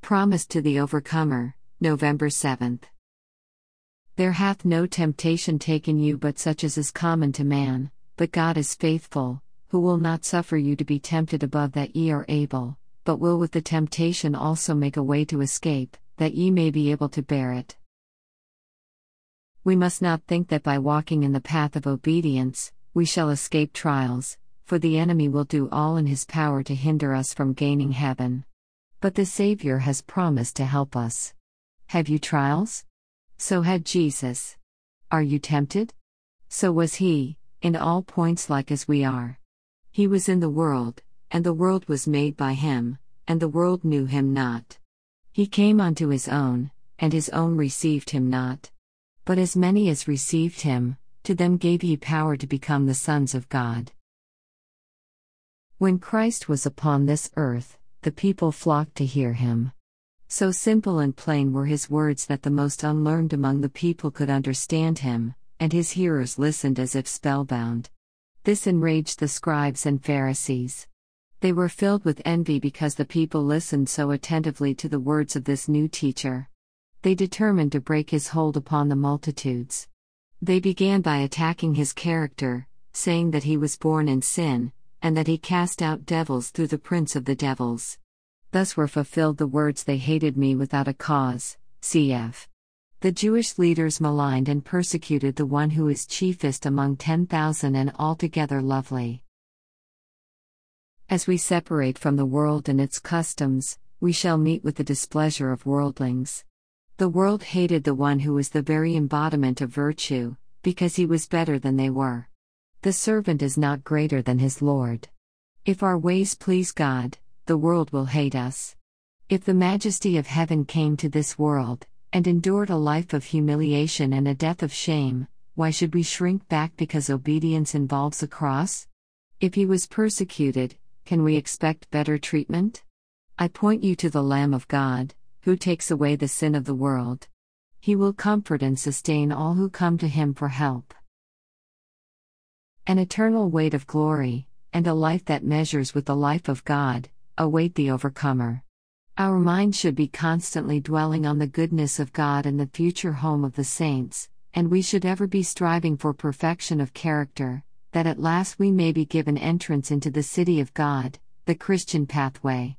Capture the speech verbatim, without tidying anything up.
Promised to the Overcomer, November seventh. There hath no temptation taken you but such as is common to man, but God is faithful, who will not suffer you to be tempted above that ye are able, but will with the temptation also make a way to escape, that ye may be able to bear it. We must not think that by walking in the path of obedience, we shall escape trials, for the enemy will do all in his power to hinder us from gaining heaven. But the Savior has promised to help us. Have you trials? So had Jesus. Are you tempted? So was he, in all points like as we are. He was in the world, and the world was made by him, and the world knew him not. He came unto his own, and his own received him not. But as many as received him, to them gave he power to become the sons of God. When Christ was upon this earth, the people flocked to hear him. So simple and plain were his words that the most unlearned among the people could understand him, and his hearers listened as if spellbound. This enraged the scribes and Pharisees. They were filled with envy because the people listened so attentively to the words of this new teacher. They determined to break his hold upon the multitudes. They began by attacking his character, saying that he was born in sin, and that he cast out devils through the prince of the devils. Thus were fulfilled the words, they hated me without a cause, cf. The Jewish leaders maligned and persecuted the one who is chiefest among ten thousand and altogether lovely. As we separate from the world and its customs, we shall meet with the displeasure of worldlings. The world hated the one who was the very embodiment of virtue, because he was better than they were. The servant is not greater than his Lord. If our ways please God, the world will hate us. If the majesty of heaven came to this world, and endured a life of humiliation and a death of shame, why should we shrink back because obedience involves a cross? If he was persecuted, can we expect better treatment? I point you to the Lamb of God, who takes away the sin of the world. He will comfort and sustain all who come to him for help. An eternal weight of glory, and a life that measures with the life of God, await the overcomer. Our mind should be constantly dwelling on the goodness of God and the future home of the saints, and we should ever be striving for perfection of character, that at last we may be given entrance into the city of God, the Christian pathway.